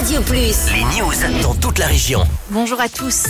Radio Plus. Les news dans toute la région. Bonjour à tous.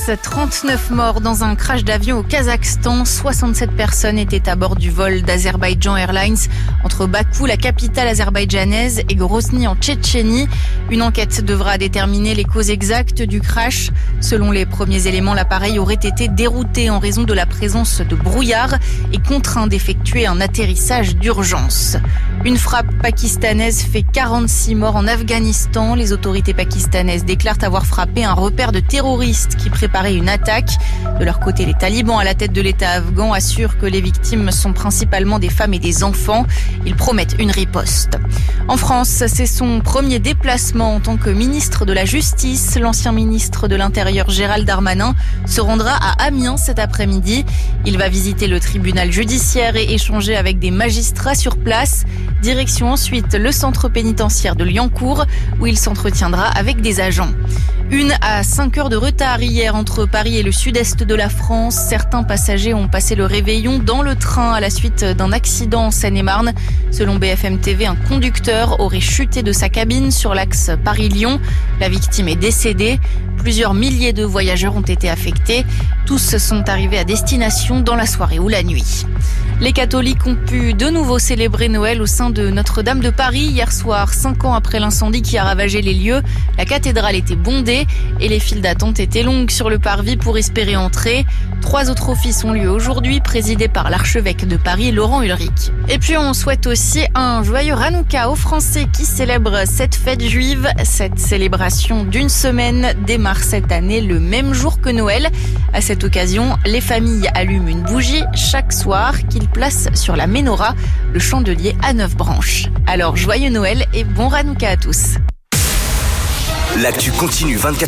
39 morts dans un crash d'avion au Kazakhstan. 67 personnes étaient à bord du vol d'Azerbaïdjan Airlines entre Bakou, la capitale azerbaïdjanaise, et Grozny en Tchétchénie. Une enquête devra déterminer les causes exactes du crash. Selon les premiers éléments, l'appareil aurait été dérouté en raison de la présence de brouillard et contraint d'effectuer un atterrissage d'urgence. Une frappe pakistanaise fait 46 morts en Afghanistan. Les autorités pakistanaises déclarent avoir frappé un repère de terroristes qui préparait une attaque. De leur côté, les talibans à la tête de l'État afghan assurent que les victimes sont principalement des femmes et des enfants. Ils promettent une riposte. En France, c'est son premier déplacement en tant que ministre de la Justice. L'ancien ministre de l'Intérieur Gérald Darmanin se rendra à Amiens cet après-midi. Il va visiter le tribunal judiciaire et échanger avec des magistrats sur place. Direction ensuite le centre pénitentiaire de Liancourt où il s'entretiendra avec des agents. 1 à 5 heures de retard hier entre Paris et le sud-est de la France. Certains passagers ont passé le réveillon dans le train à la suite d'un accident en Seine-et-Marne. Selon BFM TV, un conducteur aurait chuté de sa cabine sur l'axe Paris-Lyon. La victime est décédée. Plusieurs milliers de voyageurs ont été affectés. Tous sont arrivés à destination dans la soirée ou la nuit. Les catholiques ont pu de nouveau célébrer Noël au sein de Notre-Dame de Paris. Hier soir, 5 ans après l'incendie qui a ravagé les lieux, la cathédrale était bondée et les files d'attente étaient longues sur le parvis pour espérer entrer. 3 autres offices ont lieu aujourd'hui, présidés par l'archevêque de Paris, Laurent Ulrich. Et puis on souhaite aussi un joyeux Hanouka aux Français qui célèbrent cette fête juive. Cette célébration d'une semaine démarre cette année le même jour que Noël. À cette occasion, les familles allument une bougie chaque soir qu'ils placent sur la menorah, le chandelier à 9 branches. Alors joyeux Noël et bon Hanouka à tous. L'actu continue 24